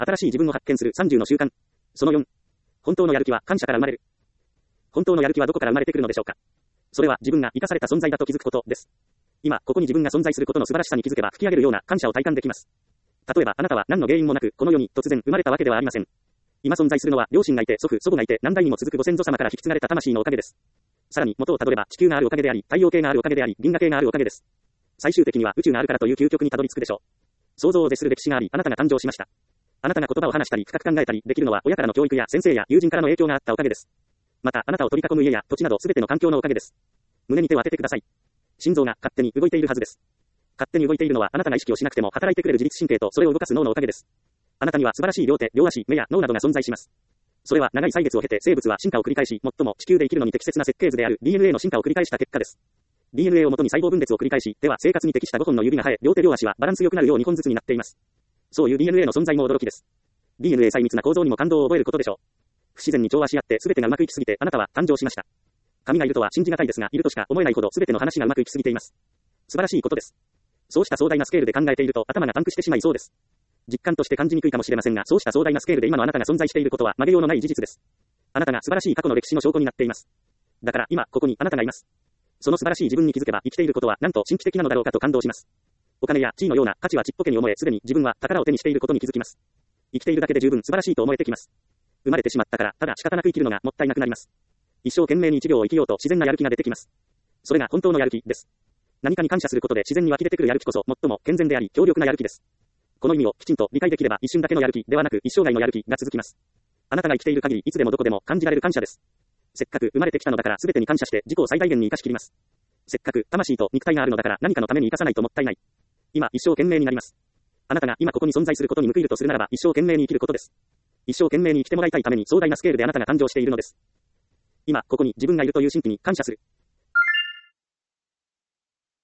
新しい自分を発見する30の習慣。その4。本当のやる気は感謝から生まれる。本当のやる気はどこから生まれてくるのでしょうか。それは自分が生かされた存在だと気づくことです。今、ここに自分が存在することの素晴らしさに気づけば吹き上げるような感謝を体感できます。例えば、あなたは何の原因もなく、この世に突然生まれたわけではありません。今存在するのは、両親がいて、祖父母がいて、何代にも続くご先祖様から引き継がれた魂のおかげです。さらに、元をたどれば、地球があるおかげであり、太陽系があるおかげであり、銀河系があるおかげです。最終的には宇宙があるからという究極にたどり着くでしょう。想像を絶する歴史があり、あなたが誕生しました。あなたが言葉を話したり、深く考えたりできるのは、親からの教育や先生や友人からの影響があったおかげです。また、あなたを取り囲む家や土地など全ての環境のおかげです。胸に手を当ててください。心臓が勝手に動いているはずです。勝手に動いているのはあなたが意識をしなくても働いてくれる自律神経とそれを動かす脳のおかげです。あなたには素晴らしい両手、両足、目や脳などが存在します。それは長い歳月を経て生物は進化を繰り返し、最も地球で生きるのに適切な設計図である DNA の進化を繰り返した結果です。DNA をもとに細胞分裂を繰り返し、では生活に適した5本の指が生え、両手両足はバランス良くなるよう2本ずつになっています。そういう DNA の存在も驚きです。DNA 細密な構造にも感動を覚えることでしょう。不自然に調和し合って全てがうまくいきすぎてあなたは誕生しました。神がいるとは信じがたいですが、いるとしか思えないほど全ての話がうまくいきすぎています。素晴らしいことです。そうした壮大なスケールで考えていると頭がパンクしてしまいそうです。実感として感じにくいかもしれませんが、そうした壮大なスケールで今のあなたが存在していることは曲げようのない事実です。あなたが素晴らしい過去の歴史の証拠になっています。だから今ここにあなたがいます。その素晴らしい自分に気づけば生きていることはなんと神秘的なのだろうかと感動します。お金や地位のような価値はちっぽけに思え、すでに自分は宝を手にしていることに気づきます。生きているだけで十分素晴らしいと思えてきます。生まれてしまったからただ仕方なく生きるのがもったいなくなります。一生懸命に一秒を生きようと自然なやる気が出てきます。それが本当のやる気です。何かに感謝することで自然に湧き出てくるやる気こそ最も健全であり強力なやる気です。この意味をきちんと理解できれば一瞬だけのやる気ではなく一生涯のやる気が続きます。あなたが生きている限りいつでもどこでも感じられる感謝です。せっかく生まれてきたのだから全てに感謝して自己を最大限に生かし切ります。せっかく魂と肉体があるのだから何かのために生かさないともったいない。今一生懸命になります。あなたが今ここに存在することに報いるとするならば一生懸命に生きることです。一生懸命に生きてもらいたいために壮大なスケールであなたが誕生しているのです。今ここに自分がいるという神秘に感謝する。